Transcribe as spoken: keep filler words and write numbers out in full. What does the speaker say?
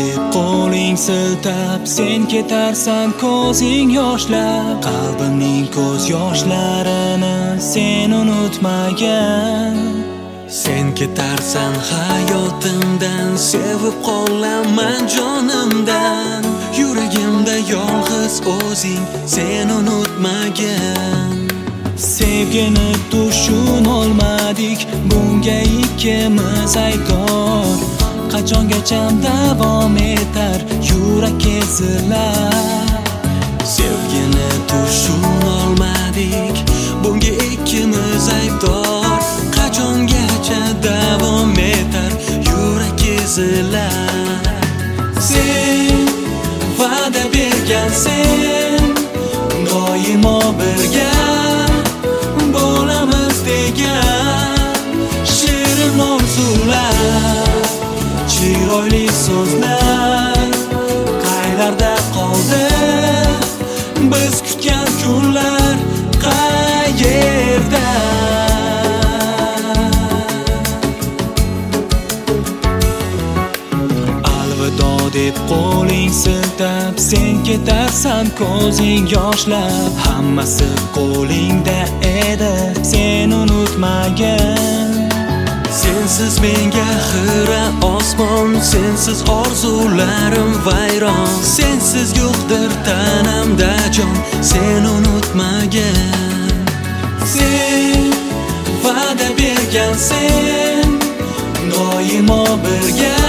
deb qo'ling siltab, sen ketarsan ko'zing yoshlab. Qalbimning ko'z yoshlarini sen unutmagan. Sen ketarsan hayotimdan, sevib qolaman jonimdan. Yuragimda yolg'iz o'zing, sen unutmagan. Sevgini tushunolmadik, bunga ikkimiz aybdor. Qachongacha davom etar yurak ezilar. Sevgini tushunolmadik, bunga ikkimiz aybdor. Qachongacha davom etar yurak ezilar. Sen va'da bergansen, doimo birga bo'lamiz degan shirin orzular, chiroyli so'zlar qaylarda qoldi? Biz kutgan kunlar qayerda? Alvido deb qo'ling siltab, sen ketarsan ko'zing yoshlab. Hammasi qo'lingda edi, sen unutmagan. Sensiz menga xira osmon, sensiz orzularim vayron. Sensiz yo'qdir tanamda jon, sen unutmagan. Sen va'da bergansen, doimo birga